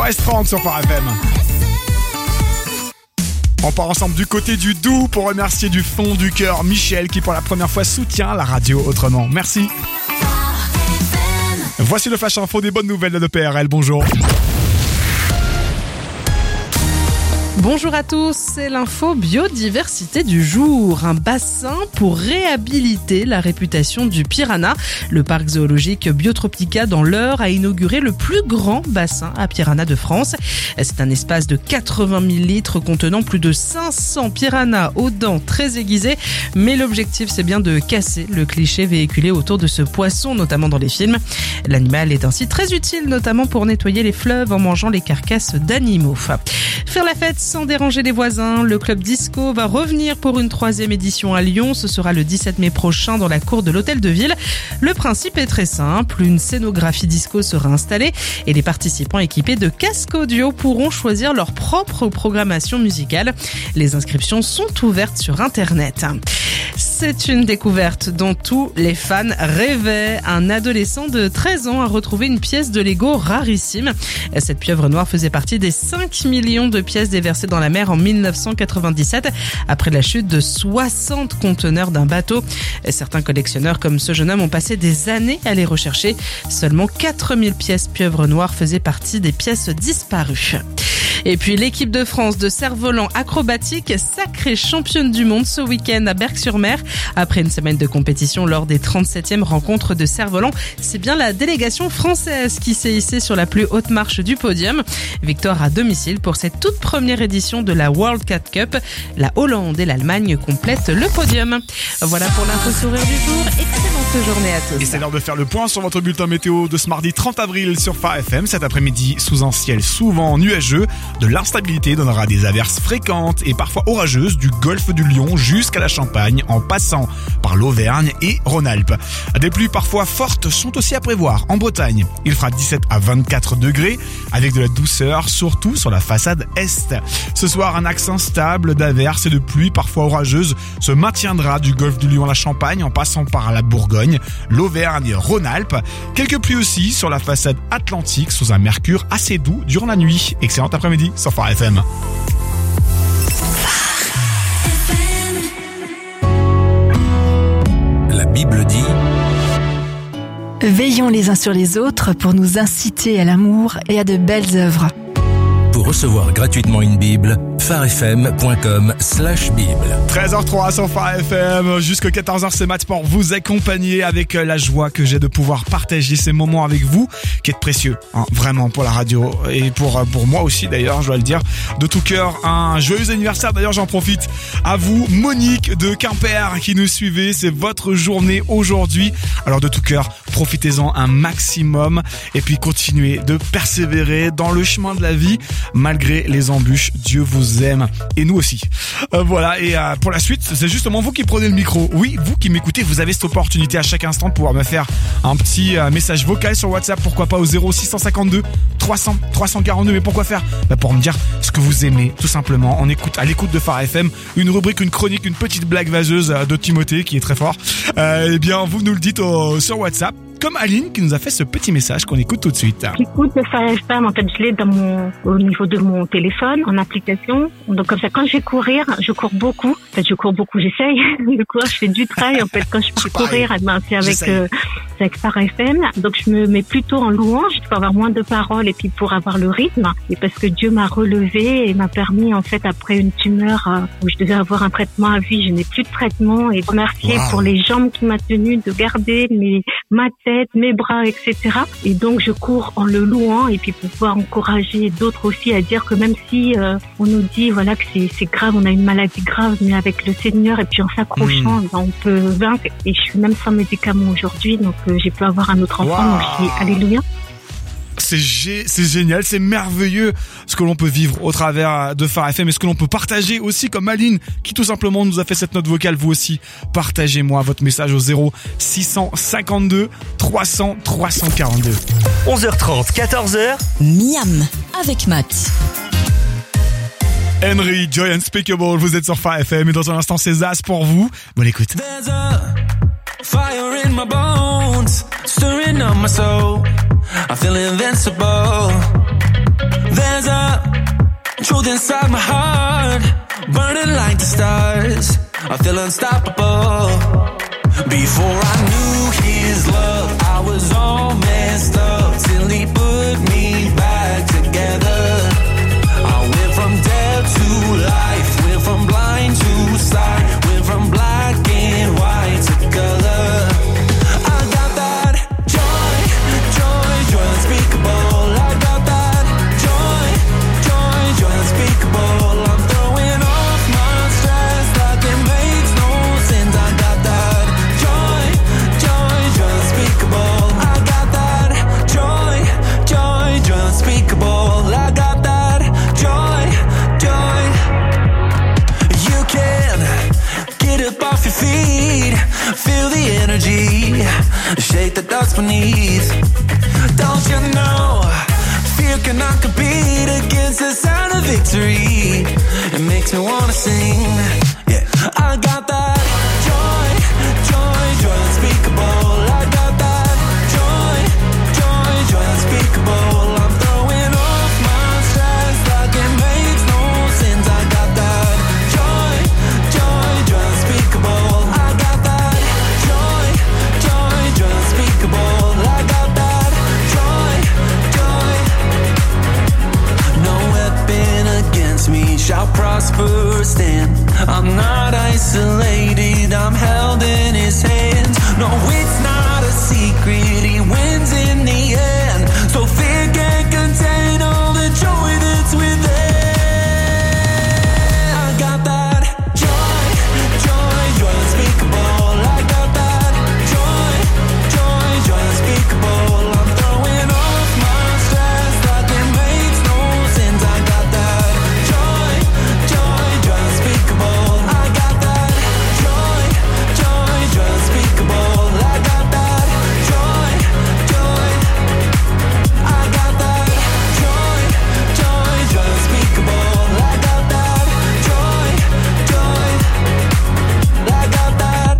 13h30 sur Phare FM. On part ensemble du côté du Doubs pour remercier du fond du cœur Michel qui pour la première fois soutient la radio autrement. Merci. Voici le Flash Info des bonnes nouvelles de PRL. Bonjour. Bonjour à tous, c'est l'info biodiversité du jour. Un bassin pour réhabiliter la réputation du piranha. Le parc zoologique Biotropica dans l'Eure a inauguré le plus grand bassin à piranha de France. C'est un espace de 80 000 litres contenant plus de 500 piranhas aux dents très aiguisées. Mais l'objectif, c'est bien de casser le cliché véhiculé autour de ce poisson, notamment dans les films. L'animal est ainsi très utile, notamment pour nettoyer les fleuves en mangeant les carcasses d'animaux. Faire la fête sans déranger les voisins, le club disco va revenir pour une 3e édition à Lyon. Ce sera le 17 mai prochain dans la cour de l'hôtel de ville. Le principe est très simple, une scénographie disco sera installée et les participants équipés de casques audio pourront choisir leur propre programmation musicale. Les inscriptions sont ouvertes sur Internet. C'est une découverte dont tous les fans rêvaient. Un adolescent de 13 ans a retrouvé une pièce de Lego rarissime. Cette pieuvre noire faisait partie des 5 millions de pièces déversées dans la mer en 1997 après la chute de 60 conteneurs d'un bateau. Certains collectionneurs comme ce jeune homme ont passé des années à les rechercher. Seulement 4000 pièces pieuvre noire faisaient partie des pièces disparues. Et puis l'équipe de France de cerf-volant acrobatique, sacrée championne du monde ce week-end à Berck-sur-Mer. Après une semaine de compétition lors des 37e rencontres de cerf-volant, c'est bien la délégation française qui s'est hissée sur la plus haute marche du podium. Victoire à domicile pour cette toute première édition de la World Cat Cup. La Hollande et l'Allemagne complètent le podium. Voilà pour l'info sourire du jour. Excellente journée à tous. Et c'est l'heure de faire le point sur votre bulletin météo de ce mardi 30 avril sur Phare FM. Cet après-midi, sous un ciel souvent nuageux, de l'instabilité donnera des averses fréquentes et parfois orageuses du golfe du Lion jusqu'à la Champagne en passant par l'Auvergne et Rhône-Alpes. Des pluies parfois fortes sont aussi à prévoir en Bretagne. Il fera 17 à 24 degrés avec de la douceur, surtout sur la façade est. Ce soir, un axe instable d'averses et de pluies parfois orageuses se maintiendra du golfe du Lion à la Champagne en passant par la Bourgogne, l'Auvergne et Rhône-Alpes. Quelques pluies aussi sur la façade atlantique sous un mercure assez doux durant la nuit. Excellent après-midi sur Phare FM. La Bible dit: Veillons les uns sur les autres pour nous inciter à l'amour et à de belles œuvres. Pour recevoir gratuitement une Bible, pharefm.com/Bible. 13h03 sur Phare FM, jusqu'à 14h c'est Matt pour vous accompagner avec la joie que j'ai de pouvoir partager ces moments avec vous, qui est précieux, hein, vraiment pour la radio et pour moi aussi d'ailleurs, je dois le dire, de tout cœur. Un joyeux anniversaire d'ailleurs, j'en profite à vous, Monique de Quimper qui nous suivez, c'est votre journée aujourd'hui, alors de tout cœur, profitez-en un maximum et puis continuez de persévérer dans le chemin de la vie. Malgré les embûches, Dieu vous aime et nous aussi. Voilà, et pour la suite, c'est justement vous qui prenez le micro. Oui, vous qui m'écoutez, vous avez cette opportunité à chaque instant de pouvoir me faire un petit message vocal sur WhatsApp, pourquoi pas au 0652 300 342. Mais pourquoi faire ? Pour me dire ce que vous aimez, tout simplement. On écoute à l'écoute de Phare FM, une rubrique, une chronique, une petite blague vaseuse de Timothée qui est très fort. Eh bien, vous nous le dites sur WhatsApp. Comme Aline qui nous a fait ce petit message qu'on écoute tout de suite. J'écoute le Phare FM, en fait, je l'ai au niveau de mon téléphone, en application. Donc comme ça, quand je vais courir, je cours beaucoup. En fait, je cours beaucoup, j'essaye de courir, je fais du trail. En fait, quand je pars courir, c'est avec Phare FM. Donc je me mets plutôt en louange pour avoir moins de paroles et puis pour avoir le rythme. Et parce que Dieu m'a relevé et m'a permis, en fait, après une tumeur où je devais avoir un traitement à vie, je n'ai plus de traitement, et remercier pour les jambes qui m'a tenu de garder ma tête, mes bras, etc. Et donc je cours en le louant et puis pour pouvoir encourager d'autres aussi à dire que même si on nous dit voilà que c'est grave, on a une maladie grave, mais avec le Seigneur et puis en s'accrochant, on peut vaincre. Et je suis même sans médicaments aujourd'hui, donc j'ai pu avoir un autre enfant, donc je dis alléluia. C'est génial, c'est merveilleux ce que l'on peut vivre au travers de Phare FM et ce que l'on peut partager aussi comme Aline qui tout simplement nous a fait cette note vocale. Vous aussi, partagez-moi votre message au 0652 300 342. 11h30, 14h. Miam avec Matt. Henry, Joy Unspeakable, vous êtes sur Phare FM et dans un instant c'est Zaz pour vous. Bonne écoute. Fire in my bones, stirring up my soul. I feel invincible. There's a truth inside my heart, burning like the stars. I feel unstoppable. Before I knew his love, I was all messed up till he put me back together. I went from dead to life, went from blind to sight, went from black and white to color. I got that joy, joy, joy unspeakable. I got that joy, joy, joy unspeakable. I'm throwing off my stress like it makes no sense. I got that joy, joy, joy unspeakable. I got that joy, joy, joy unspeakable. I got that joy, joy. You can get up off your feet, feel the energy, shake the dust beneath. Don't you know, fear cannot compete against the sound of victory. It makes me wanna sing, yeah. I got that joy, joy, joy unspeakable. I got that joy, joy, joy unspeakable. I'm throwing off my stress like it makes no sense. I got that joy, joy, joy unspeakable. I got that joy, joy, joy unspeakable. I got that joy, joy. No weapon against me shall prosper or stand. I'm not isolated, I'm held in his hands. No, it's not a secret, he wins in the end. So fear can't contain all the joy that's within. I got that joy, joy, joy unspeakable. I got that joy, joy, joy unspeakable. I'm throwing off my stress like it makes no sense. I got that joy, joy, joy unspeakable. I got that joy, joy, joy unspeakable. I got that joy, joy. I got that joy, joy, joy unspeakable. I got that joy, joy. I got that.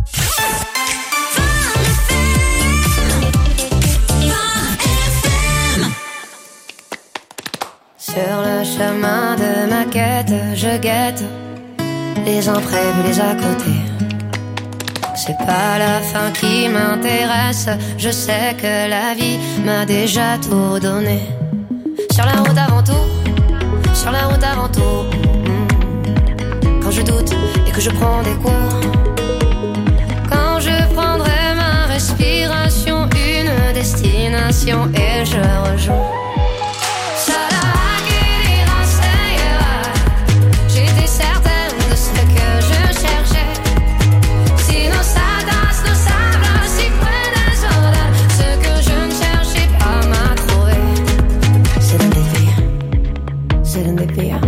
Sur le chemin de ma quête, je guette les imprévus, les à côté. C'est pas la fin qui m'intéresse, je sais que la vie m'a déjà tout donné. Sur la route avant tout, sur la route avant tout. Quand je doute et que je prends des cours, quand je prendrai ma respiration, une destination et je rejoins. J'étais certaine de ce que je cherchais. Si nos sadas, nos sables, si près des soldats, ce que je ne cherchais pas m'a trouvé. C'est l'un des pires, c'est l'un des pires.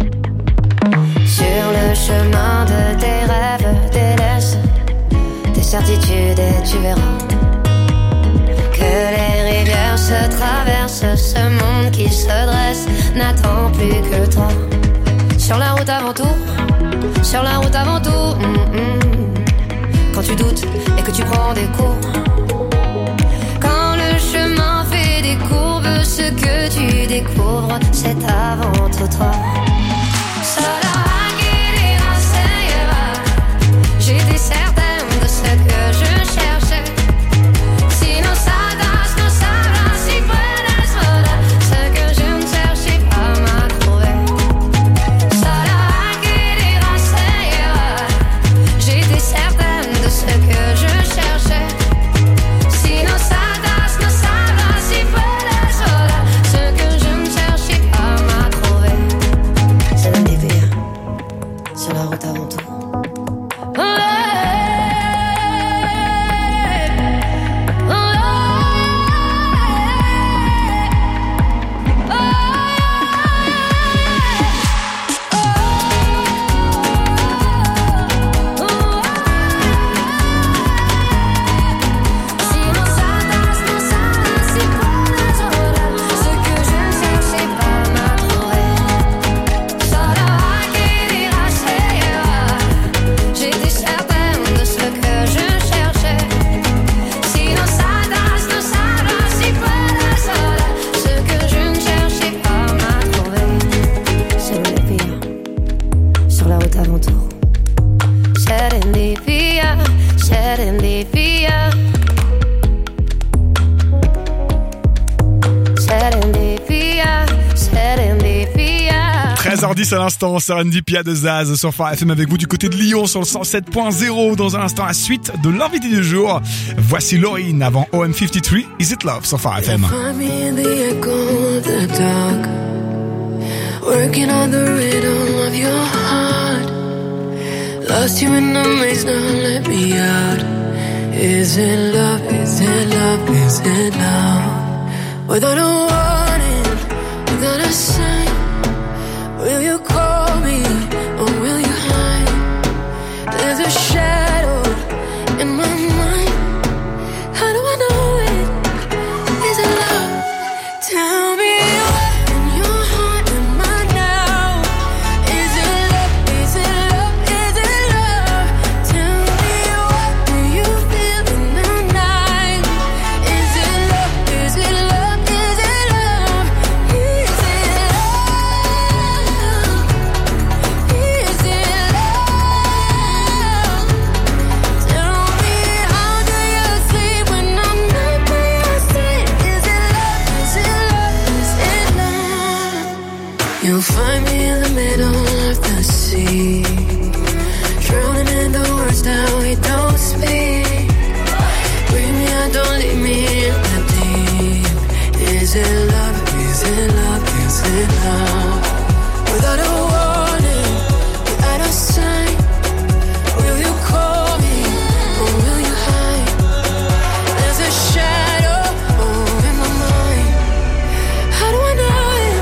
Sur le chemin de tes rêves, délaisse tes certitudes et tu verras que les rivières se traversent. Ce monde qui se dresse n'attend plus que toi. Sur la route avant tout, sur la route avant tout. Quand tu doutes et que tu prends des cours, quand le chemin fait des courbes, ce que tu découvres, c'est avant tout toi. J'étais certaine de ce que je cherchais. Si nos sadas, nos sables, si près des soldats, ce que je ne cherchais pas m'a trouvé. J'étais certaine de ce que je cherchais. Si nos sadas, nos sables, si près des soldats, ce que je ne cherchais pas m'a trouvé. 13h10 à l'instant, Serendipia de Zaz sur Phare FM avec vous du côté de Lyon sur le 107.0. Dans un instant, la suite de l'invité du jour. Voici Laurine avant OM53, Is It Love sur Phare FM. Working on the rhythm of your heart. Lost you in the maze, now let me out. Is it love, is it love, is it love? Without a warning, without a sign, will you call me or will you hide? There's a shadow in my mind. How do I know it? Is it love? Tell me. You'll find me in the middle of the sea, drowning in the words that we don't speak. Bring me out, don't leave me in the deep. Is it love, is it love, is it love? Without a warning, without a sign, will you call me or will you hide? There's a shadow over my mind. How do I know?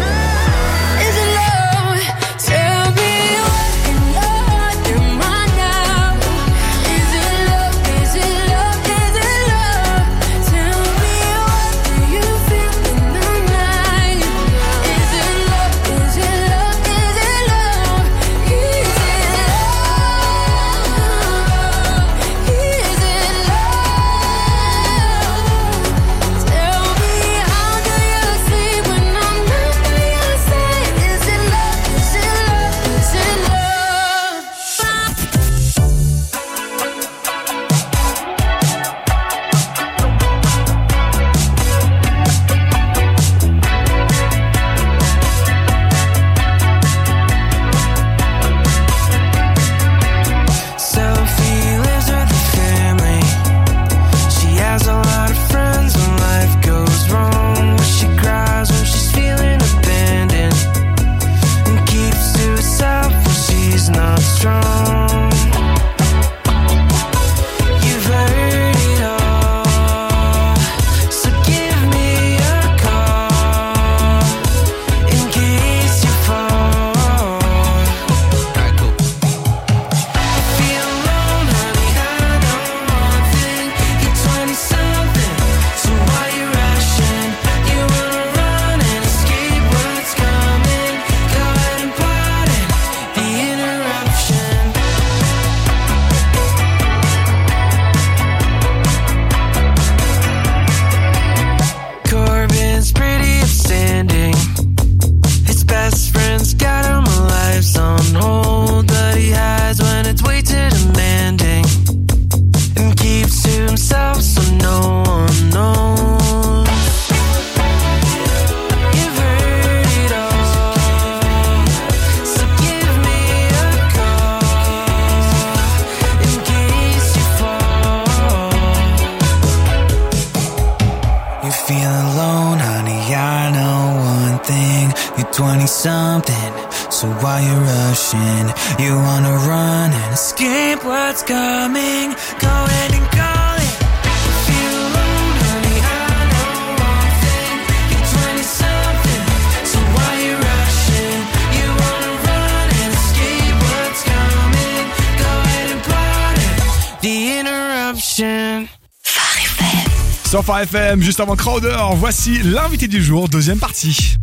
So why you rushing? You wanna run and escape what's coming? Go ahead and call it. Feel alone, honey, I know one thing. You're 20-something, so why you rushing? You wanna run and escape what's coming? Go ahead and pardon the interruption. Phare FM. Sur Phare FM, juste avant Crowder, voici l'invité du jour, deuxième partie.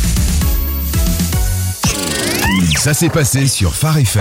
Ça s'est passé sur Phare FM.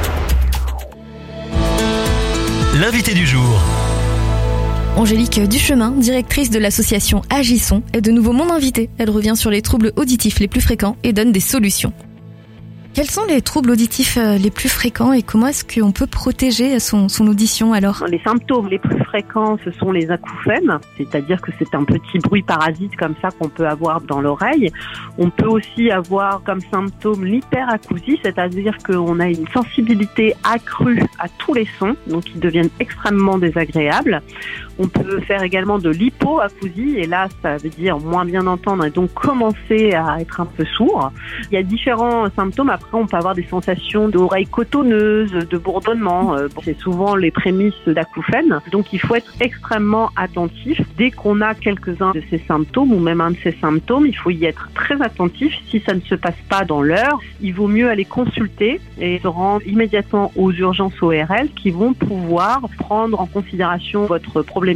L'invité du jour. Angélique Duchemin, directrice de l'association Agissons, est de nouveau mon invitée. Elle revient sur les troubles auditifs les plus fréquents et donne des solutions. Quels sont les troubles auditifs les plus fréquents et comment est-ce qu'on peut protéger son audition alors ? Les symptômes les plus fréquents, ce sont les acouphènes, c'est-à-dire que c'est un petit bruit parasite comme ça qu'on peut avoir dans l'oreille. On peut aussi avoir comme symptôme l'hyperacousie, c'est-à-dire qu'on a une sensibilité accrue à tous les sons, donc ils deviennent extrêmement désagréables. On peut faire également de l'hypoacousie, et là, ça veut dire moins bien entendre et donc commencer à être un peu sourd. Il y a différents symptômes. Après, on peut avoir des sensations d'oreilles cotonneuses, de bourdonnement. C'est souvent les prémices d'acouphènes. Donc, il faut être extrêmement attentif. Dès qu'on a quelques-uns de ces symptômes, ou même un de ces symptômes, il faut y être très attentif. Si ça ne se passe pas dans l'heure, il vaut mieux aller consulter et se rendre immédiatement aux urgences ORL qui vont pouvoir prendre en considération votre problématique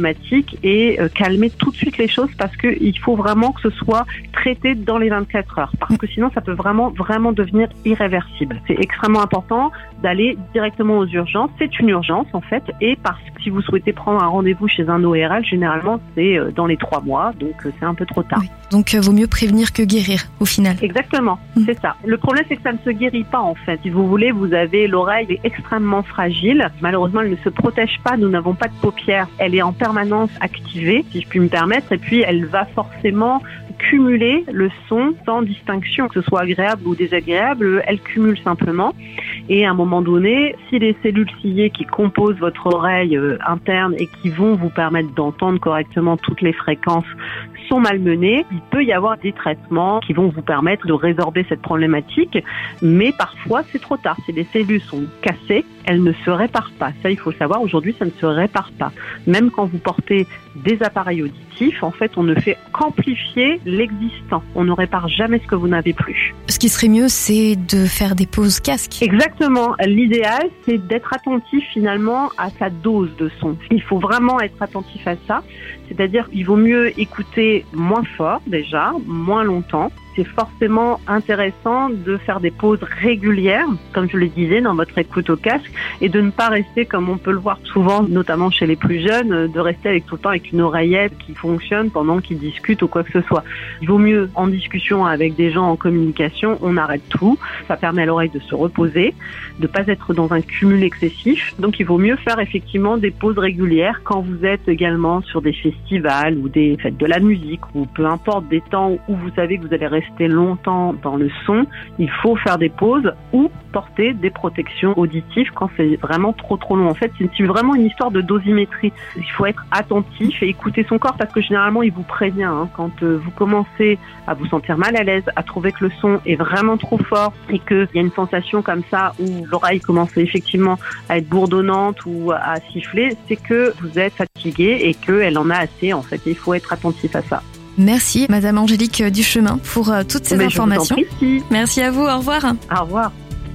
et calmer tout de suite les choses parce qu'il faut vraiment que ce soit traité dans les 24 heures parce que sinon ça peut vraiment devenir irréversible. C'est extrêmement important d'aller directement aux urgences. C'est une urgence en fait et parce que si vous souhaitez prendre un rendez-vous chez un ORL, généralement c'est dans les 3 mois donc c'est un peu trop tard. Oui. Donc vaut mieux prévenir que guérir au final. Exactement, c'est ça. Le problème c'est que ça ne se guérit pas en fait. Si vous voulez, vous avez l'oreille extrêmement fragile. Malheureusement, elle ne se protège pas. Nous n'avons pas de paupières. Elle est en permanence activée, si je puis me permettre, et puis elle va forcément cumuler le son sans distinction, que ce soit agréable ou désagréable, elle cumule simplement. Et à un moment donné, si les cellules ciliées qui composent votre oreille interne et qui vont vous permettre d'entendre correctement toutes les fréquences sont malmenées, il peut y avoir des traitements qui vont vous permettre de résorber cette problématique, mais parfois c'est trop tard. Si les cellules sont cassées, elles ne se réparent pas. Ça, il faut savoir, aujourd'hui, ça ne se répare pas. Même quand vous portez des appareils auditifs, en fait, on ne fait qu'amplifier l'existant. On ne répare jamais ce que vous n'avez plus. Ce qui serait mieux, c'est de faire des pauses casque. Exactement. L'idéal, c'est d'être attentif finalement à sa dose de son. Il faut vraiment être attentif à ça. C'est-à-dire qu'il vaut mieux écouter moins fort déjà, moins longtemps. C'est forcément intéressant de faire des pauses régulières, comme je le disais, dans votre écoute au casque, et de ne pas rester, comme on peut le voir souvent, notamment chez les plus jeunes, de rester avec tout le temps avec une oreillette qui fonctionne pendant qu'ils discutent ou quoi que ce soit. Il vaut mieux, en discussion avec des gens en communication, on arrête tout. Ça permet à l'oreille de se reposer, de pas être dans un cumul excessif. Donc, il vaut mieux faire effectivement des pauses régulières quand vous êtes également sur des festivals ou des fêtes de la musique ou peu importe, des temps où vous savez que vous allez rester longtemps dans le son, il faut faire des pauses ou porter des protections auditives quand c'est vraiment trop long. En fait, c'est vraiment une histoire de dosimétrie. Il faut être attentif et écouter son corps parce que généralement, il vous prévient. Quand vous commencez à vous sentir mal à l'aise, à trouver que le son est vraiment trop fort et qu'il y a une sensation comme ça où l'oreille commence effectivement à être bourdonnante ou à siffler, c'est que vous êtes fatigué et qu'elle en a assez. En fait, il faut être attentif à ça. Merci Madame Angélique Duchemin pour toutes ces informations. Je vous en prie. Merci à vous, au revoir. Au revoir.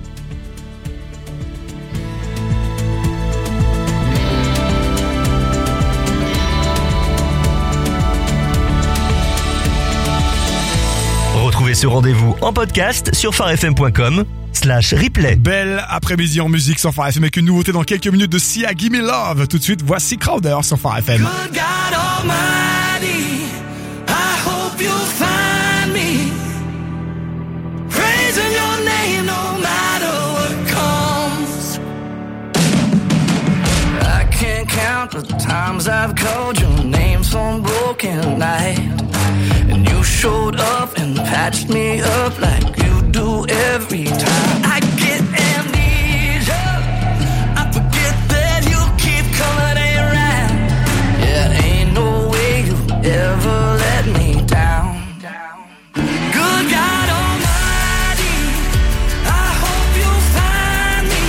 Retrouvez ce rendez-vous en podcast sur farfm.com/replay. Belle après-midi en musique sur Phare FM avec une nouveauté dans quelques minutes de Sia, Gimme Love. Tout de suite, voici Crowder sur Phare FM. Good God Almighty, I hope you'll find me praising your name no matter what comes. I can't count the times I've called your name some broken night, and you showed up and patched me up like you do every time. I get amnesia, I forget that you keep coming around. Yeah, ain't no way you ever let me down. Good God Almighty, I hope you'll find me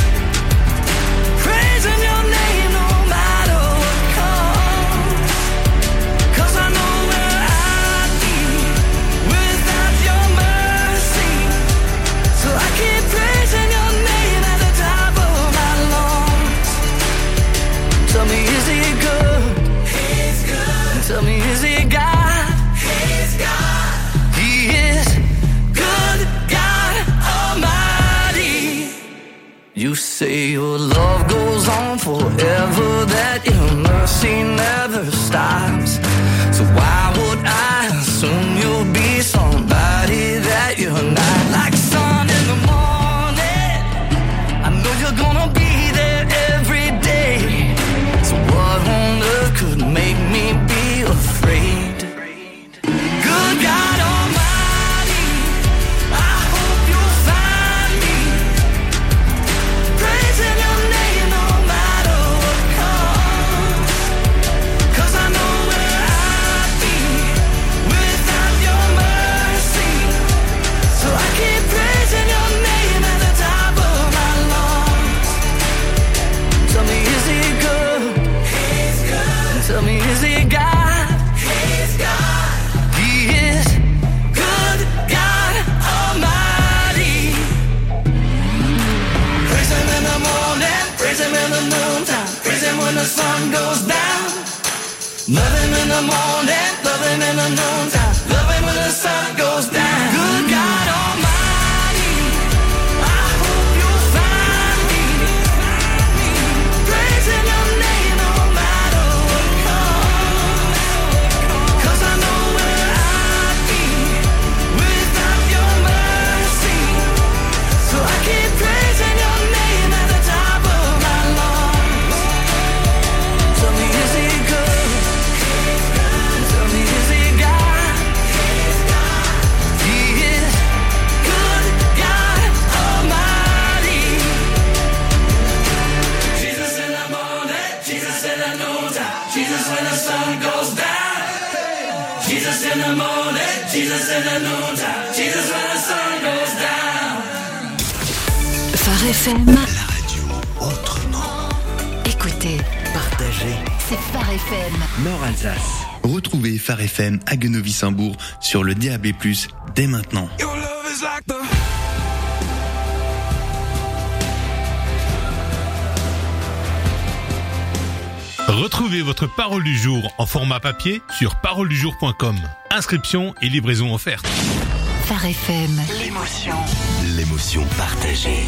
praising your name no matter what comes. 'Cause I know where I'd be without your mercy. So I Tell me, is he God? He's God. He is good God Almighty. Praise him in the morning, praise him in the noontime, praise him when the sun goes down. Love him in the morning, love him in the noontime, love him when the sun goes down. Good God Almighty, I hope you'll find me praising your name no matter what comes. 'Cause I know where I'd be without your mercy. So I keep praising your name at the top of my lungs. Tell me, is he good? Tell me, is he God? He is good God Almighty. Jesus in the morning, Jesus in the noontime, Jesus when the sun goes down. Jesus in the morning, Jesus in the noontime, Jesus when the sun goes down. Phare FM. La radio autrement. Écoutez, Partagez. c'est Phare FM. Nord-Alsace. Retrouvez Phare FM à Guenovis-Saint-Bourg sur le DAB+, dès maintenant. Your love is like the Retrouvez votre parole du jour en format papier sur paroledujour.com. Inscription et livraison offerte. Phare FM. L'émotion. L'émotion partagée.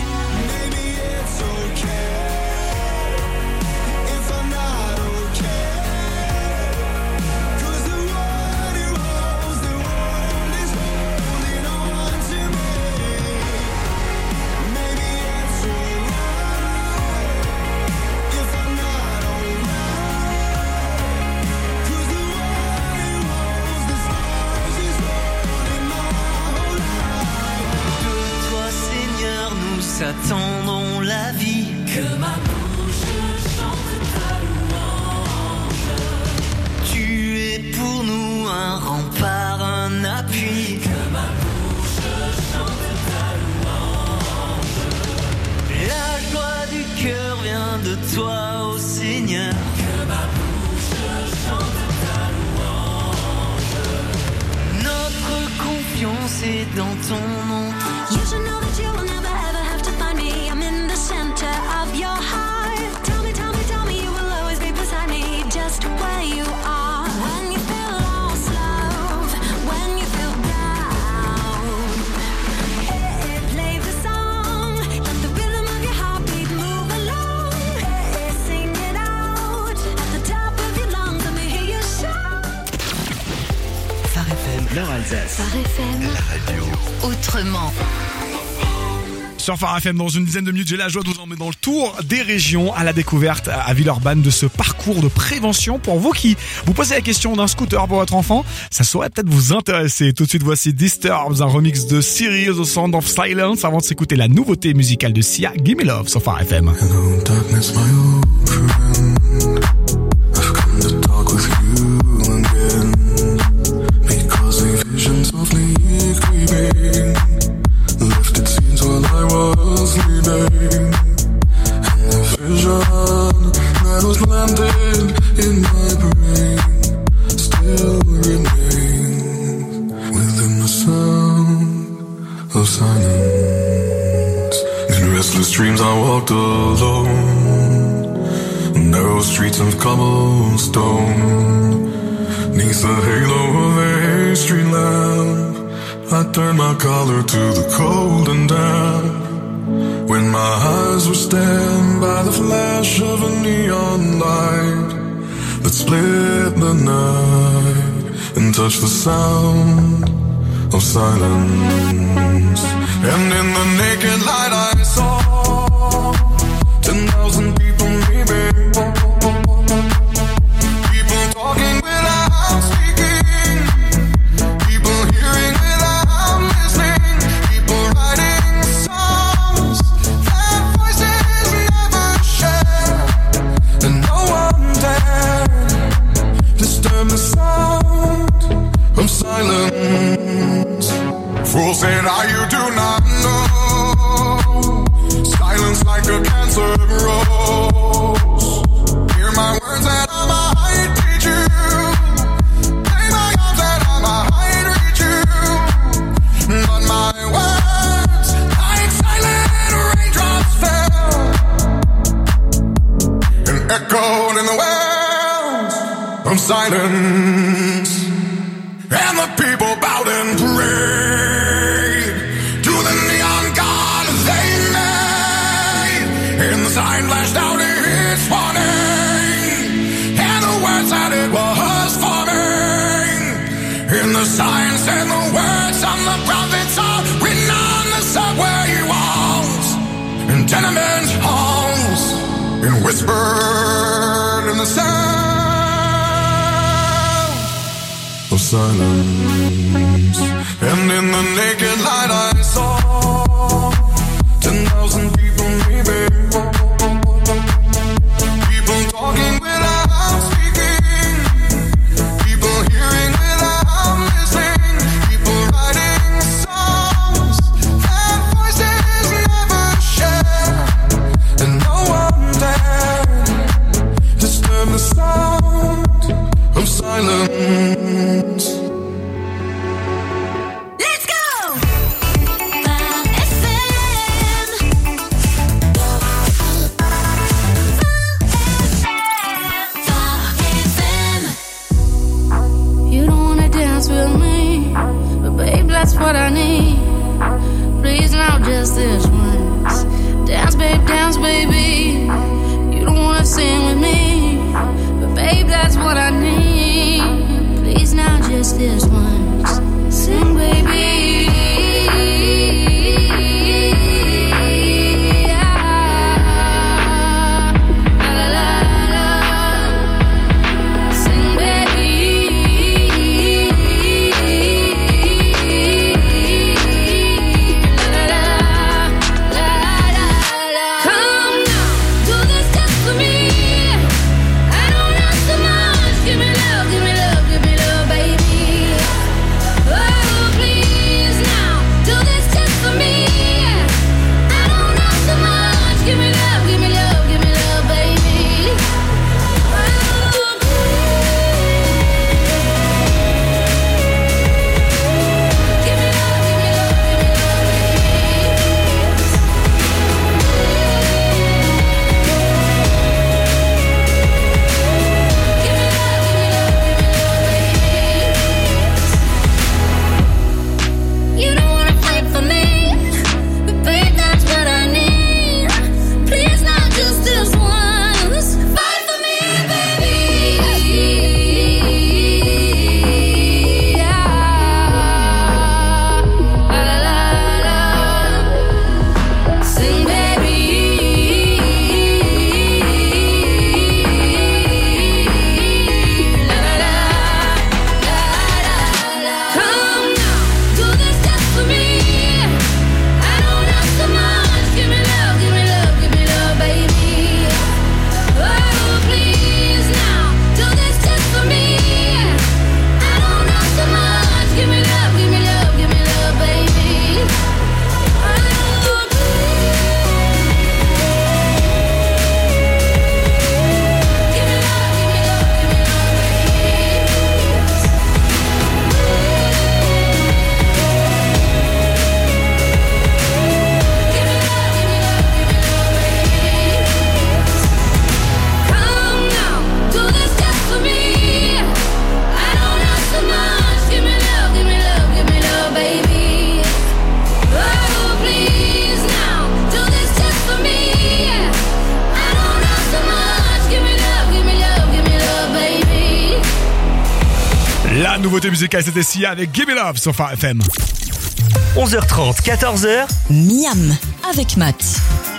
Attendons la vie, que ma bouche chante ta louange. Tu es pour nous un rempart, un appui, que ma bouche chante ta louange. La joie du cœur vient de toi, ô Seigneur, que ma bouche chante ta louange. Notre confiance est dans ton nom. You should know that you will never ever have to find me. I'm in the center of your heart. Tell me, you will always be beside me, just where you are. When you feel lost, love, when you feel down, hey, play the song, let the rhythm of your heartbeat move along. Hey, sing it out at the top of your lungs, let me hear you shout. Phare FM. Nord-Alsace. Phare FM. La radio Autrement. Sur Phare FM, dans une dizaine de minutes, j'ai la joie de vous emmener dans le tour des régions à la découverte à Villeurbanne de ce parcours de prévention. Pour vous qui vous posez la question d'un scooter pour votre enfant, ça saurait peut-être vous intéresser. Tout de suite, voici Disturbs, un remix de Siri, The Sound of Silence, avant de s'écouter la nouveauté musicale de Sia, Gimme Love sur Phare FM. Hello, darkness, my old friend. I've come to talk with you again, because a vision softly creeping left its scenes while I was sleeping, and the vision that was planted in my brain still remains within the sound of silence. In restless dreams I walked alone, narrow streets of cobblestone, neath the halo of a street lamp. I turned my collar to the cold and damp, when my eyes were stabbed by the flash of a neon light that split the night and touched the sound of silence. And in the naked light I saw 10,000 people maybe, people talking without speaking, people hearing without listening, people writing songs that voices never share, and no one dared disturb the sound of silence. Fool said, you do not know, silence like a cancer grows. Hear my words and I might teach you. of silence. And the people bowed and prayed to the neon god they made. And the sign flashed out its warning, and the words that it was forming. And the sign said the words on the prophets are written on the subway walls and tenement halls, and whispered in the sound of silence. And in the naked light I saw 10,000 people maybe, people talking without speaking, people hearing without listening, people writing songs that voices never share, and no one dared disturb the sound of silence. Let's go! You don't wanna dance with me, but babe, that's what I need. Please now, just this once. Dance, baby. You don't wanna sing with me, but babe, that's what I need. Please now, just this once. Sing, baby. Sing, baby. Come now, do this just for me. I don't ask so much. Give me love, baby. Oh, please now, do this just for me. I don't ask so much. Give me love, baby. Oh, give me love, You don't wanna fight for me, but babe, that's what I need. Please not just this once. Fight for me, baby. Sing, baby. Come now, do this just for me. I don't ask so much. Give me love, baby. Oh, please now, do this just for me. I don't ask so much. Give me love, baby. Oh, come now, do this just for me. I don't ask so much. Give me love, baby. Oh, please now, do this just for me. I don't ask so much. Give me love, baby. La nouveauté musicale, c'était Sia avec Give Me Love sur Phare FM. 11h30, 14h, Miam avec Matt.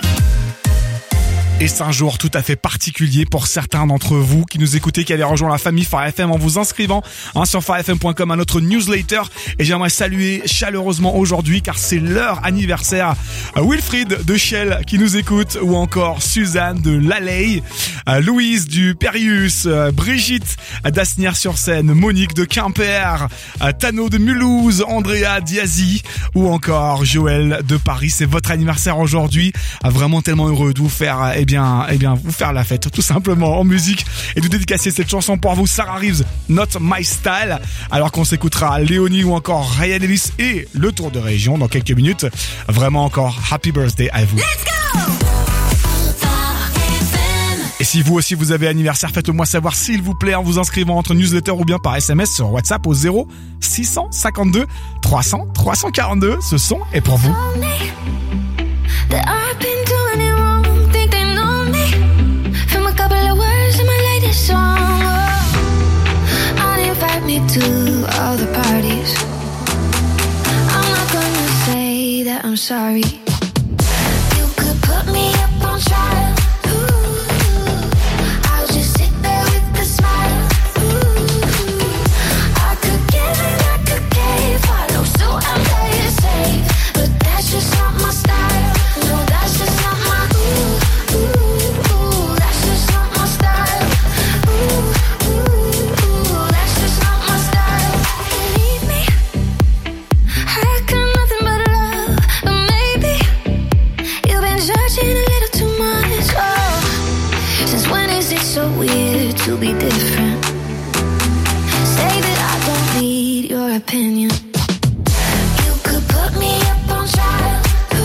Et c'est un jour tout à fait particulier pour certains d'entre vous qui nous écoutez, qui avez rejoint la famille Phare FM en vous inscrivant sur pharefm.com à notre newsletter. Et j'aimerais saluer chaleureusement aujourd'hui, car c'est leur anniversaire, Wilfried de Shell qui nous écoute, ou encore Suzanne de Lalley, Louise du Périus, Brigitte d'Asnières-sur-Seine, Monique de Quimper, Tano de Mulhouse, Andrea Diazi, ou encore Joël de Paris. C'est votre anniversaire aujourd'hui. Vraiment tellement heureux de vous faire vous faire la fête tout simplement en musique, et de dédicacer cette chanson pour vous, Sarah Reeves, Not My Style, alors qu'on s'écoutera Léonie ou encore Ryan Ellis et le tour de région dans quelques minutes. Vraiment encore happy birthday à vous. Let's go! Et si vous aussi vous avez anniversaire, faites-le moi savoir s'il vous plaît en vous inscrivant entre newsletter ou bien par SMS sur WhatsApp au 0 652 300 342. Ce son est pour vous. That I've been doing it wrong, think they know me from a couple of words in my latest song. Oh, don't invite me to all the parties. I'm not gonna say that I'm sorry. You could put me up on trial. Ooh, I'll just sit there with a smile. Ooh, I could give and I could give, follow suit and play it safe, but that's just not my style. No, that's just not my ooh, ooh, ooh, that's just not my style. Ooh, ooh, ooh, that's just not my style. Believe me, I got nothing but love, but maybe you've been searching a little too much. Oh, since when is it so weird to be different? Say that I don't need your opinion. You could put me up on trial.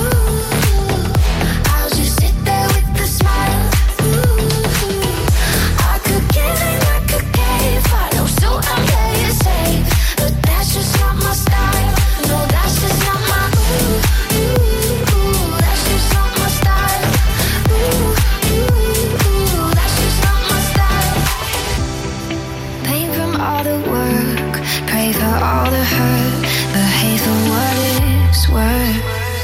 I'll just sit there with a smile. Ooh, I could give and I could give, follow suit and play it safe, but that's just not my style. No, that's just not my ooh, ooh, ooh, that's just not my style. Ooh, ooh, ooh, that's just not my style. Pain from all the work, pray for all the hurt, but hate for what it's worth.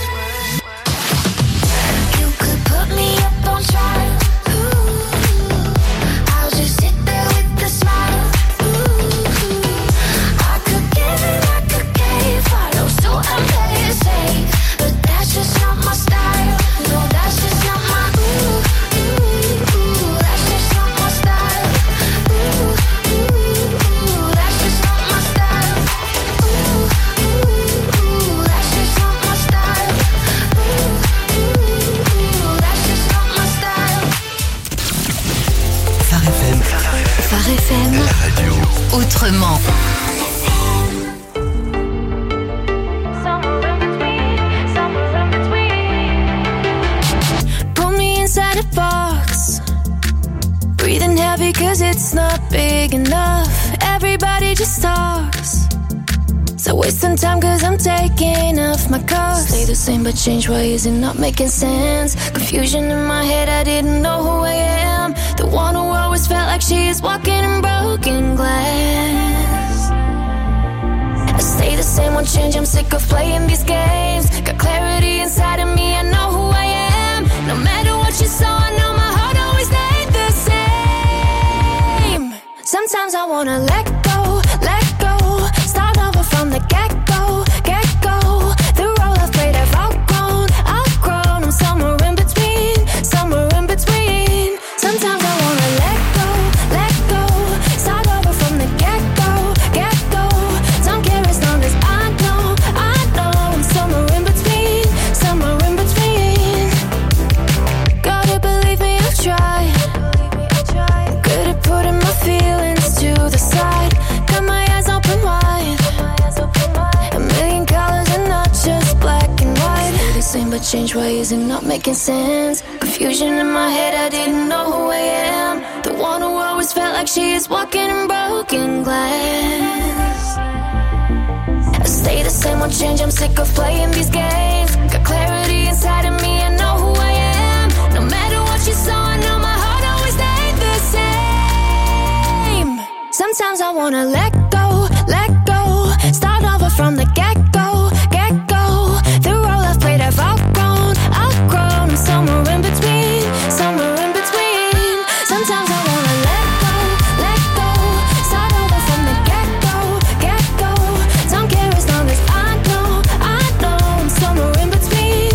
You could put me up on trial. Ooh, I'll just sit there with a smile. Ooh, I could give and I could give, follow suit and play it safe, but that's just not my style. No, that's just not my ooh, ooh, ooh, that's just not my style. Ooh, ooh, ooh, that's just not my style. Ooh, ooh, ooh, that's just not my style. Ooh, ooh, that's just not my style. Phare FM. Phare FM. La radio. Autrement. Put me inside a box, breathing heavy cause it's not big enough. Everybody just talks, so wasting time cause I'm taking off my cuffs. Stay the same but change ways and not making sense. Confusion in my head, I didn't know who I am. The one who always felt like she is walking in broken glass. I stay the same, won't change, I'm sick of playing these games. Got clarity inside of me, I know who I am. No matter what you saw, I know my heart always stayed the same. Sometimes I wanna let go, start over from the get-go, get-go. The role I've played I've outgrown, I'm somewhere in between, Sometimes I wanna let go, start over from the get-go, get-go. Don't care as long as I know, I'm somewhere in between, Gotta believe me, I've tried. Good at putting my feelings to the side. Got my eyes open wide. A million colors and not just black and white. Stay the same but change ways and not making sense. Confusion in my head, I didn't know who I am. The one who always felt like she is walking in broken glass. I stay the same, won't change, I'm sick of playing these games. Got clarity inside of me, I know who I am. No matter what you saw, I know my heart always stayed the same. Sometimes I wanna let go, start over from the get-go, get-go. The role I've played I've outgrown, I'm somewhere in between, Sometimes I wanna let go, start over from the get-go, get-go. Don't care as long as I know, I'm somewhere in between,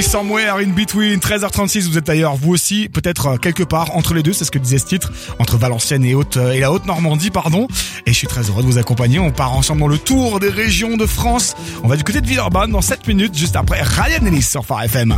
Somewhere in Between, 13h36, vous êtes d'ailleurs vous aussi peut-être quelque part entre les deux, c'est ce que disait ce titre, entre Valenciennes et la Haute-Normandie, pardon. Et je suis très heureux de vous accompagner, on part ensemble dans le tour des régions de France. On va du côté de Villeurbanne dans 7 minutes, juste après Ryan Ellis sur Phare FM.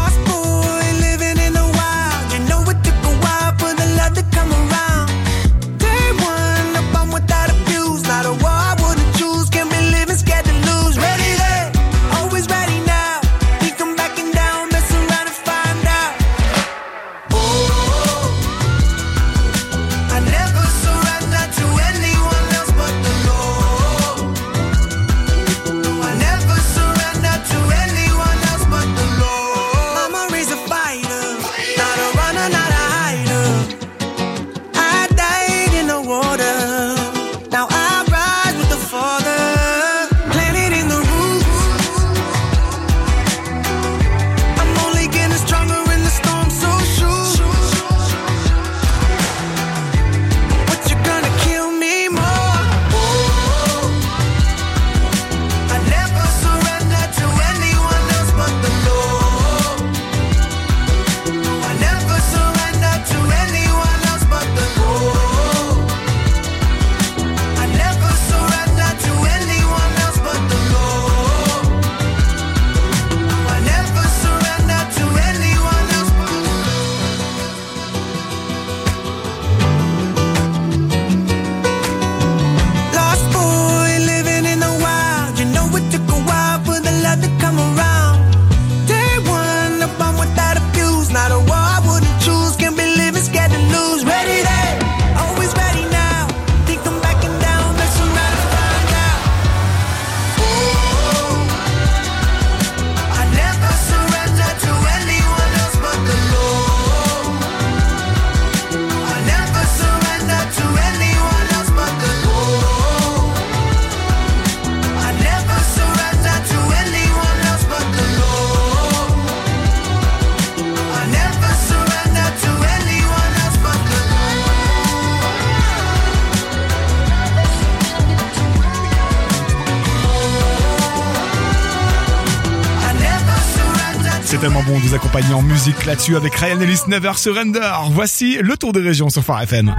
C'est tellement bon de vous accompagner en musique là-dessus avec Ryan Ellis, Never Surrender. Voici le tour des régions sur Phare FM.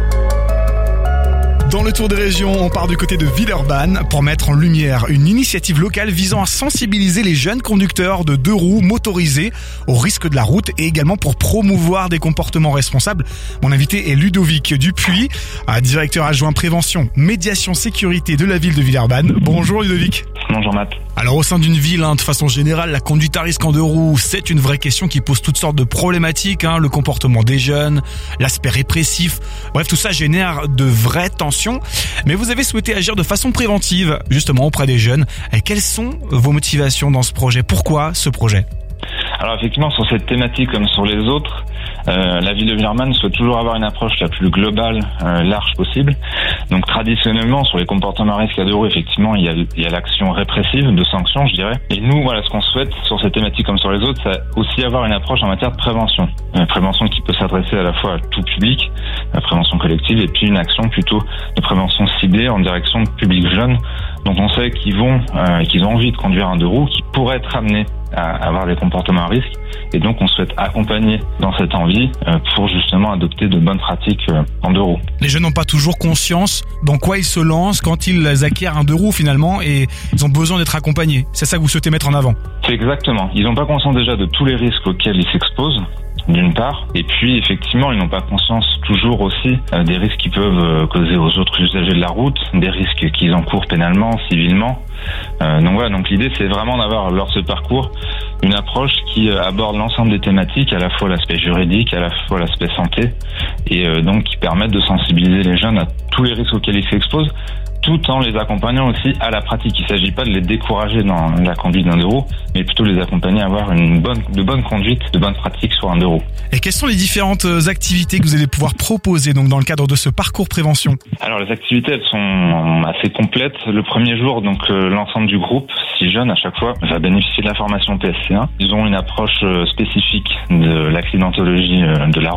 Dans le tour des régions, on part du côté de Villeurbanne pour mettre en lumière une initiative locale visant à sensibiliser les jeunes conducteurs de 2 roues motorisés au risque de la route et également pour promouvoir des comportements responsables. Mon invité est Ludovic Dupuis, directeur adjoint prévention, médiation, sécurité de la ville de Villeurbanne. Bonjour Ludovic. Bonjour Matt. Alors au sein d'une ville, de façon générale, la conduite à risque en 2 roues, c'est une vraie question qui pose toutes sortes de problématiques, le comportement des jeunes, l'aspect répressif, bref tout ça génère de vraies tensions. Mais vous avez souhaité agir de façon préventive, justement auprès des jeunes. Et quelles sont vos motivations dans ce projet ? Pourquoi ce projet ? Alors effectivement, sur cette thématique comme sur les autres, la ville de Villeurbanne souhaite toujours avoir une approche la plus globale, large possible. Donc traditionnellement, sur les comportements à risque à 2 roues, effectivement, il y a l'action répressive, de sanction, je dirais. Et nous, voilà, ce qu'on souhaite sur cette thématique comme sur les autres, c'est aussi avoir une approche en matière de prévention. Une prévention qui peut s'adresser à la fois à tout public, la prévention collective, et puis une action plutôt de prévention ciblée en direction de publics jeunes, dont on sait qu'ils ont envie de conduire un 2 roues, qui pourraient être amenés à avoir des comportements à risque, et donc on souhaite accompagner dans cette envie pour justement adopter de bonnes pratiques en 2 roues. Les jeunes n'ont pas toujours conscience dans quoi ils se lancent quand ils acquièrent un 2 roues finalement, et ils ont besoin d'être accompagnés. C'est ça que vous souhaitez mettre en avant ? C'est exactement. Ils n'ont pas conscience déjà de tous les risques auxquels ils s'exposent, d'une part, et puis effectivement ils n'ont pas conscience toujours aussi des risques qui peuvent causer aux autres usagers de la route, des risques qu'ils encourent pénalement, civilement. Donc voilà, donc l'idée c'est vraiment d'avoir lors de ce parcours une approche qui aborde l'ensemble des thématiques, à la fois l'aspect juridique, à la fois l'aspect santé, et donc qui permettent de sensibiliser les jeunes à tous les risques auxquels ils s'exposent, tout en les accompagnant aussi à la pratique. Il ne s'agit pas de les décourager dans la conduite d'un 2 roues, mais plutôt de les accompagner à avoir de bonne conduite, de bonnes pratiques sur un 2 roues. Et quelles sont les différentes activités que vous allez pouvoir proposer donc dans le cadre de ce parcours prévention ? Alors les activités, elles sont assez complètes. Le premier jour, donc l'ensemble du groupe, 6 jeunes à chaque fois, va bénéficier de la formation PSC1. Ils ont une approche spécifique de l'accidentologie de la route.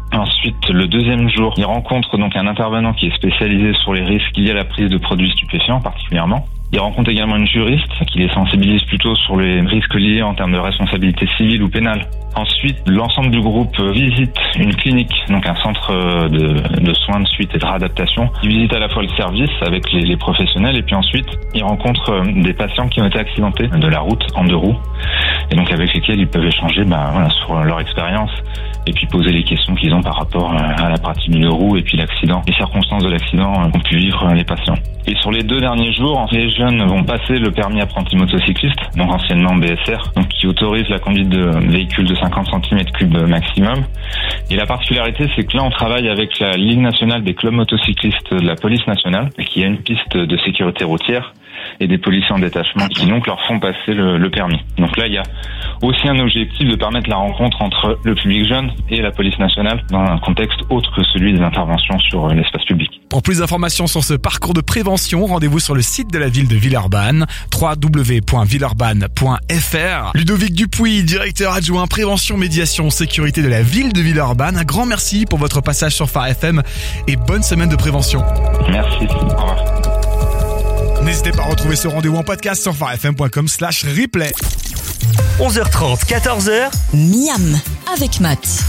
Ensuite, le deuxième jour, il rencontre donc un intervenant qui est spécialisé sur les risques liés à la prise de produits stupéfiants particulièrement. Il rencontre également une juriste qui les sensibilise plutôt sur les risques liés en termes de responsabilité civile ou pénale. Ensuite, l'ensemble du groupe visite une clinique, donc un centre de soins de suite et de réadaptation. Il visite à la fois le service avec les professionnels et puis ensuite, il rencontre des patients qui ont été accidentés de la route en 2 roues et donc avec lesquels ils peuvent échanger sur leur expérience et puis poser les questions qu'ils ont par rapport à la pratique du 2 roues et puis l'accident, les circonstances de l'accident qu'ont pu vivre les patients. Et sur les 2 derniers jours, les jeunes vont passer le permis apprenti motocycliste, donc anciennement BSR, donc qui autorise la conduite de véhicules de 50 cm3 maximum. Et la particularité, c'est que là, on travaille avec la Ligue nationale des clubs motocyclistes de la police nationale, qui a une piste de sécurité routière et des policiers en détachement qui donc leur font passer le permis. Donc là, il y a aussi un objectif de permettre la rencontre entre le public jeune et la police nationale dans un contexte autre que celui des interventions sur l'espace public. Pour plus d'informations sur ce parcours de prévention, rendez-vous sur le site de la ville de Villeurbanne, www.villeurbanne.fr. Ludovic Dupuis, directeur adjoint prévention, médiation, sécurité de la ville de Villeurbanne. Un grand merci pour votre passage sur Phare FM et bonne semaine de prévention. Merci, au revoir. N'hésitez pas à retrouver ce rendez-vous en podcast sur pharefm.com/replay. 11h30, 14h. Miam avec Matt.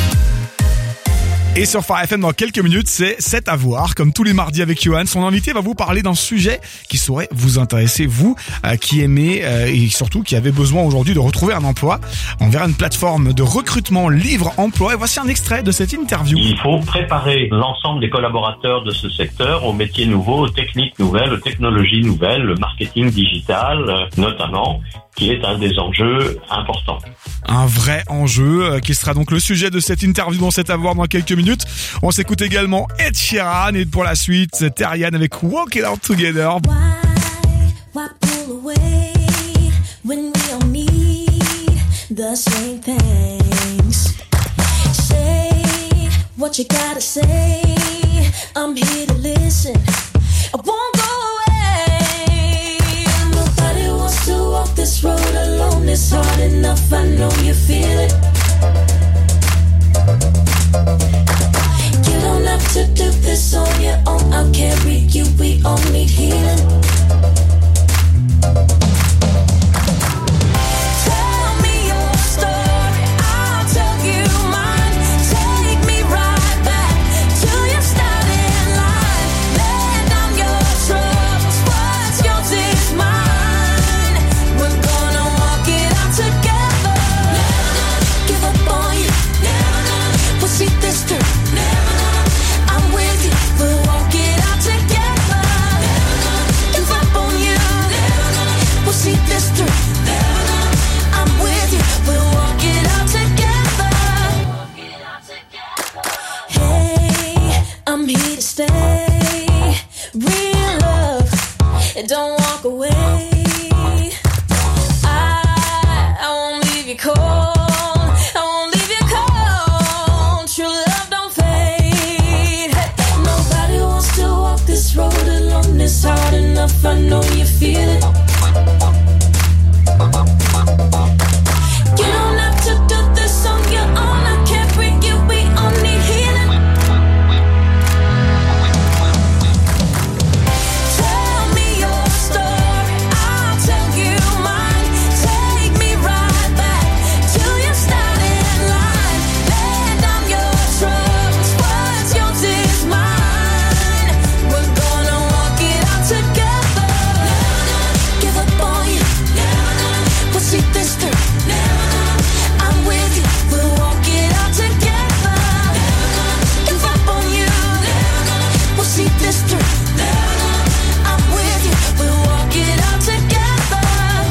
Et sur Phare FM, dans quelques minutes, c'est 7 à voir. Comme tous les mardis avec Johan, son invité va vous parler d'un sujet qui saurait vous intéresser, vous qui aimez et surtout qui avez besoin aujourd'hui de retrouver un emploi. On verra une plateforme de recrutement Livre Emploi. Et voici un extrait de cette interview. Il faut préparer l'ensemble des collaborateurs de ce secteur aux métiers nouveaux, aux techniques nouvelles, aux technologies nouvelles, le marketing digital notamment, qui est un des enjeux importants. Un vrai enjeu qui sera donc le sujet de cette interview dans cet avoir dans quelques minutes. On s'écoute également Ed Sheeran et pour la suite, c'est Terrian avec Walk It Out Together. Why pull away when we all need the same things? Say what you gotta say. I'm here to listen. I won't go away. Nobody wants to walk this road alone. It's hard enough. I know you feel it. You don't have to do this on your own. I'll carry you. We all need healing. Tell me your story. I'll tell you mine. Take me right back to your starting line. Lay down your troubles. What's yours is mine. We're gonna walk it out together. Never gonna give up on you. Never gonna. We'll see this through. Never gonna. I'm with you. We'll walk it out together. Never gonna give up on you. Never gonna. We'll see this through. Never gonna. I'm with you. We'll walk it out together. Hey, I'm here to stay. Real love, don't walk away. I won't leave you cold. I won't leave you cold. True love don't fade. Hey, nobody wants to walk this road alone. It's hard enough. I know you feel it. You don't have to do this on your own. I can't bring you. We all need healing. Tell me your story. I'll tell you mine. Take me right back to your starting line. Lay down your troubles. What's yours is mine. We're gonna walk it out together. Never gonna give up on you. Never gonna. We'll see this through. Never gonna. I'm with you. We'll walk it out together. Never gonna give up on you. Never gonna. We'll see this through. Never gonna. I'm with you. We'll walk it out together.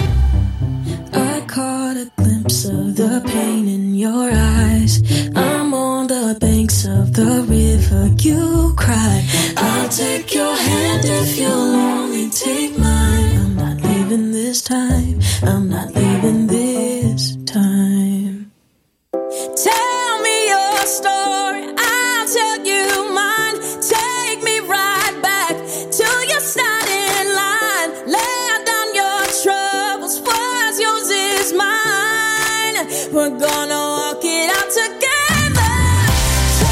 I caught a glimpse of the pain in your eyes. I'm on the banks of the river you cry. I'll take your hand if you'll only take mine. I'm not leaving this time. I'm not leaving this time. Tell me your story. I'll tell you mine. Take me right back to your starting line. Lay down your troubles. What's yours is mine. We're gonna walk it out together.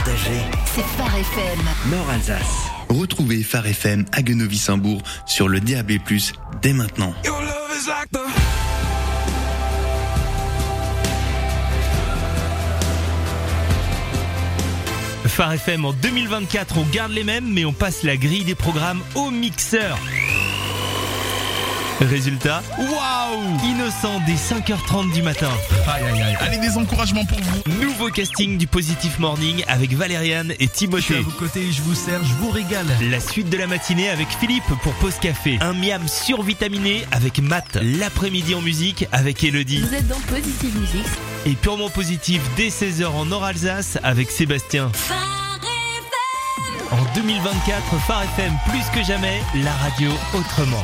Partagez. C'est Phare FM. Nord-Alsace. Retrouvez Phare FM Haguenau-Wissembourg sur le DAB+, dès maintenant. Phare FM en 2024, on garde les mêmes, mais on passe la grille des programmes au mixeur. Résultat, waouh, innocent dès 5h30 du matin. Aïe aïe aïe, allez, des encouragements pour vous. Nouveau casting du Positif Morning avec Valériane et Timothée. Je suis à vos côtés, je vous sers, je vous régale. La suite de la matinée avec Philippe pour Pause Café. Un miam survitaminé avec Matt. L'après-midi en musique avec Elodie. Vous êtes dans Positive Music. Et purement positif dès 16h en Nord-Alsace avec Sébastien. En 2024, Phare FM plus que jamais, la radio autrement.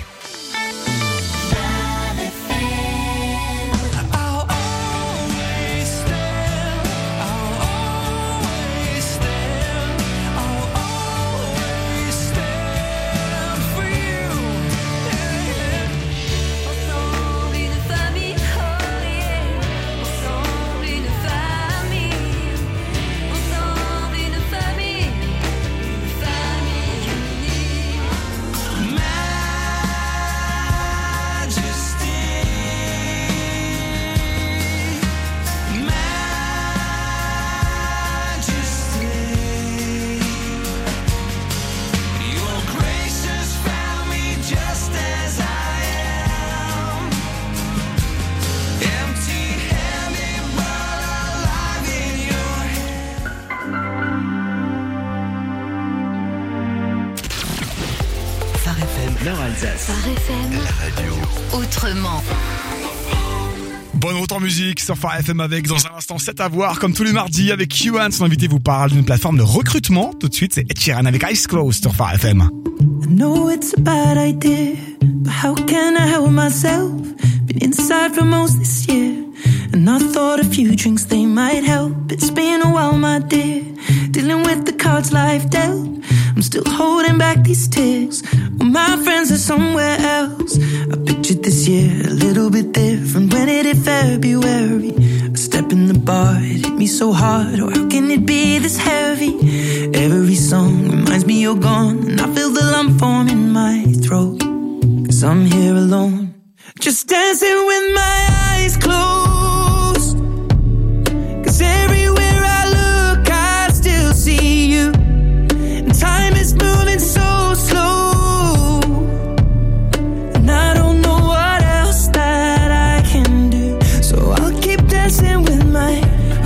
Nord-Alsace. Phare FM. La radio. Autrement. Bonne route en musique sur Phare FM avec dans un instant 7 à voir comme tous les mardis avec Q1. Son invité vous parle d'une plateforme de recrutement. Tout de suite c'est Ed Sheeran avec Eyes Closed sur Phare FM. I know it's a bad idea, but how can I help myself? Been inside for most this year, and I thought a few drinks they might help. It's been a while, my dear, dealing with the cards life dealt. I'm still holding back these tears. Well, my friends are somewhere else. I pictured this year a little bit different. When it hit February, a step in the bar, it hit me so hard. Oh, how can it be this heavy? Every song reminds me you're gone, and I feel the lump form in my throat. 'Cause I'm here alone, just dancing with my eyes closed. 'Cause everywhere I look, I still see you. Time is moving so slow, and I don't know what else that I can do. So I'll keep dancing with my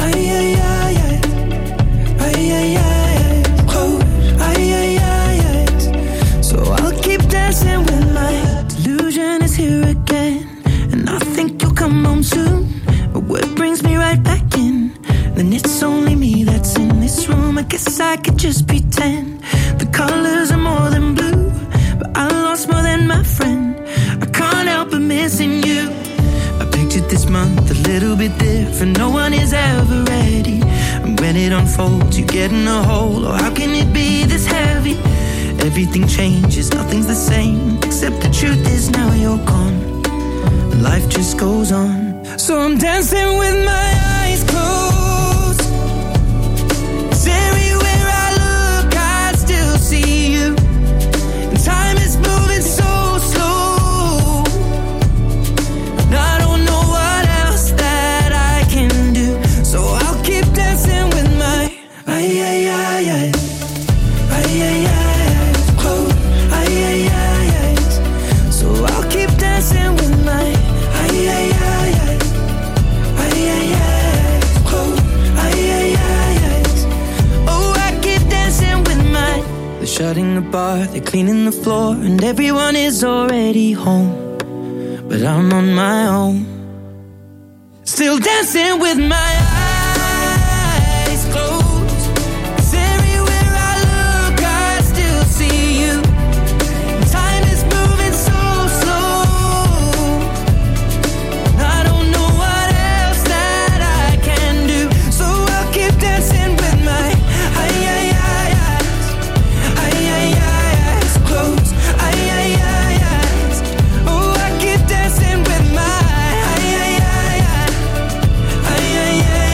So I'll keep dancing with my delusion is here again, and I think you'll come home soon. But what brings me right back in? Then it's only me that's in this room. I guess I could just pretend the colors are more than blue, but I lost more than my friend. I can't help but missing you. I pictured this month a little bit different. No one is ever ready, and when it unfolds you get in a hole. Oh, how can it be this heavy? Everything changes, nothing's the same, except the truth is now you're gone. Life just goes on. So I'm dancing with my eyes closed. 'Cause everywhere I look, I still see you. And time is moving so slow, and I don't know what else that I can do. So I'll keep dancing with my closed. So I'll keep dancing with my oh, I keep dancing with my. They're shutting the bar, they're cleaning the floor, and everyone is already home, but I'm on my own, still dancing with my eyes closed. 'Cause everywhere I look, I still see you. Time is moving so slow, and I don't know what else that I can do. So I'll keep dancing with my eyes closed. Oh, I keep dancing with my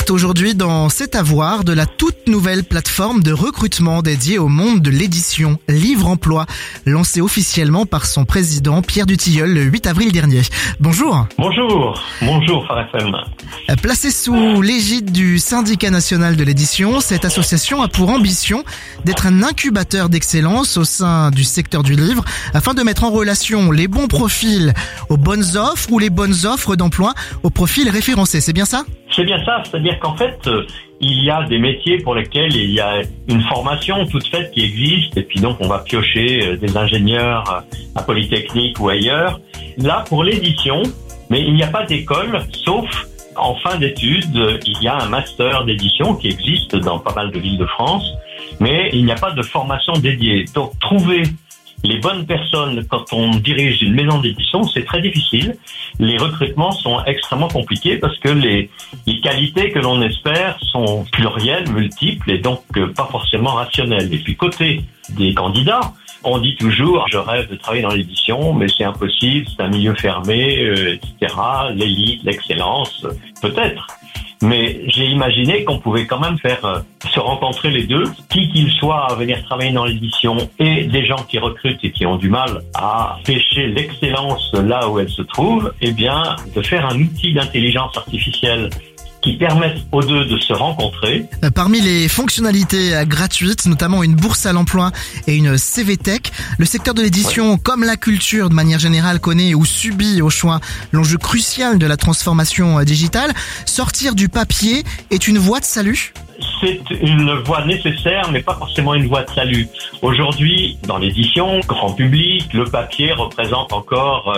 découverte aujourd'hui dans C'est à voir de la toute nouvelle plateforme de recrutement dédiée au monde de l'édition Livre Emploi, lancée officiellement par son président Pierre Dutilleul le 8 avril dernier. Bonjour. Bonjour Phare FM. Placée sous l'égide du Syndicat national de l'édition, cette association a pour ambition d'être un incubateur d'excellence au sein du secteur du livre afin de mettre en relation les bons profils aux bonnes offres ou les bonnes offres d'emploi aux profils référencés. C'est bien ça ? C'est bien ça, c'est-à-dire qu'en fait, il y a des métiers pour lesquels il y a une formation toute faite qui existe, et puis donc on va piocher des ingénieurs à Polytechnique ou ailleurs. Là, pour l'édition, mais il n'y a pas d'école, sauf en fin d'études, il y a un master d'édition qui existe dans pas mal de villes de France, mais il n'y a pas de formation dédiée. Donc trouver les bonnes personnes quand on dirige une maison d'édition, c'est très difficile. Les recrutements sont extrêmement compliqués parce que les qualités que l'on espère sont plurielles, multiples et donc pas forcément rationnelles. Et puis côté des candidats, on dit toujours « je rêve de travailler dans l'édition, mais c'est impossible, c'est un milieu fermé, etc. L'élite, l'excellence, peut-être ». Mais j'ai imaginé qu'on pouvait quand même faire se rencontrer les deux, qui qu'ils soient à venir travailler dans l'édition et des gens qui recrutent et qui ont du mal à pêcher l'excellence là où elle se trouve, eh bien, de faire un outil d'intelligence artificielle qui permettent aux deux de se rencontrer. Parmi les fonctionnalités gratuites, notamment une bourse à l'emploi et une CVTech, le secteur de l'édition, comme la culture de manière générale, connaît ou subit au choix l'enjeu crucial de la transformation digitale. Sortir du papier est une voie de salut ? C'est une voie nécessaire, mais pas forcément une voie de salut. Aujourd'hui, dans l'édition, grand public, le papier représente encore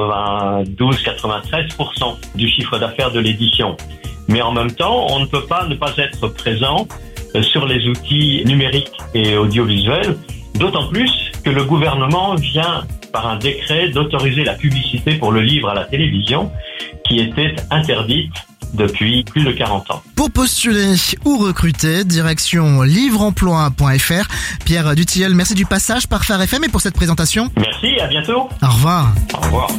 92-93% du chiffre d'affaires de l'édition. Mais en même temps, on ne peut pas ne pas être présent sur les outils numériques et audiovisuels, d'autant plus que le gouvernement vient, par un décret, d'autoriser la publicité pour le livre à la télévision, qui était interdite depuis plus de 40 ans. Pour postuler ou recruter, direction livreemploi.fr. Pierre Dutilleul, merci du passage par Phare FM et pour cette présentation. Merci, à bientôt. Au revoir. Au revoir.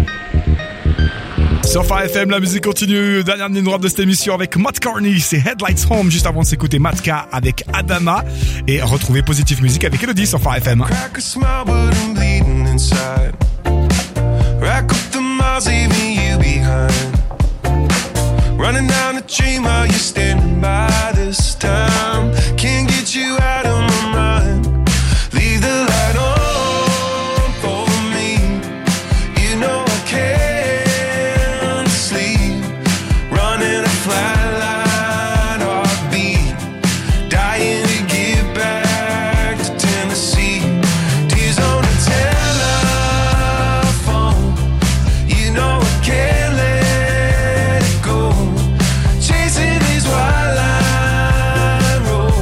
Sur Phare FM, la musique continue. Dernière ligne droite de cette émission avec Matt Carney, c'est Headlights Home. Juste avant de s'écouter Matka avec Adama. Et retrouver Positive Music avec Elodie sur Phare FM. Crack a smile, but I'm bleeding inside. Rack up the miles, leaving you behind. Running down the dream while you're standing by this time. Can't get you out of my mind. Leave the light on for me. You know I can't sleep. Running a flatline heartbeat. Dying to get back to Tennessee. Tears on the telephone. You know I can't let it go. Chasing these wildline roads.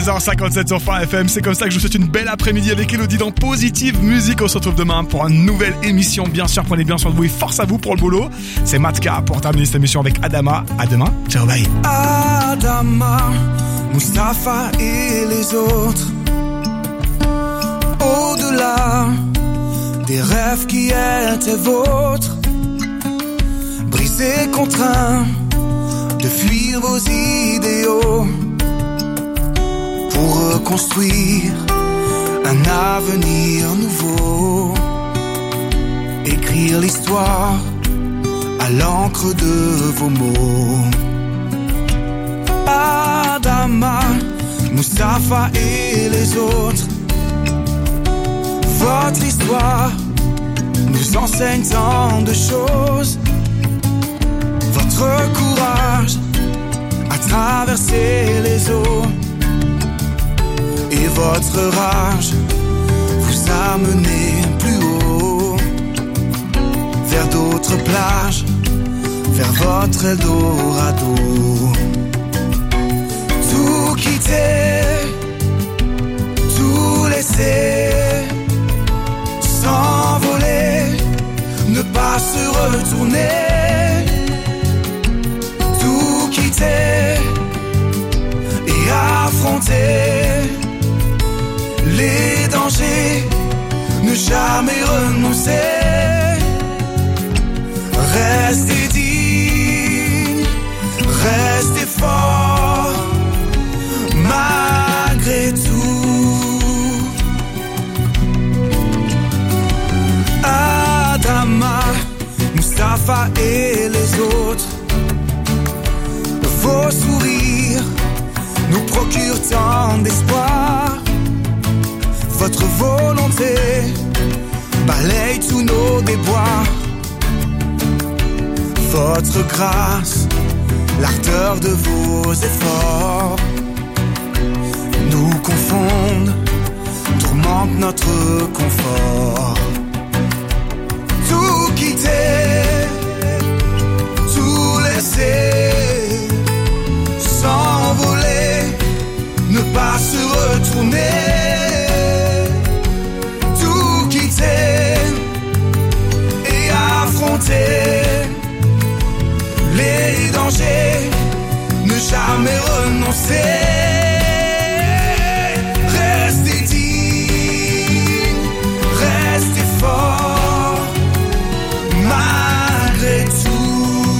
13h57 sur Phare FM. C'est comme ça que je vous souhaite une belle après-midi avec Elodie dans Positive Musique. On se retrouve demain pour une nouvelle émission. Bien sûr, prenez bien soin de vous et force à vous pour le boulot. C'est Matka pour terminer cette émission avec Adama. À demain. Ciao, bye. Adama, Mustapha et les autres. Au-delà des rêves qui étaient vôtres, brisés, contraints de fuir vos idéaux pour reconstruire un avenir nouveau. Écrire l'histoire à l'encre de vos mots. Adama, Mustapha et les autres. Votre histoire nous enseigne tant de choses. Votre courage à traverser les eaux et votre rage vous a mené plus haut, vers d'autres plages, vers votre Eldorado. Tout quitter, tout laisser, s'envoler, ne pas se retourner. Tout quitter et affronter les dangers, ne jamais renoncer. Restez digne, restez fort, malgré tout. Adama, Mustapha et les autres. Vos sourires nous procurent tant d'espoir. Votre volonté balaye tous nos déboires. Votre grâce, l'ardeur de vos efforts, nous confondent, tourmentent notre confort. Tout quitter, tout laisser, s'envoler, ne pas se retourner. Tout quitter et affronter les dangers, ne jamais renoncer.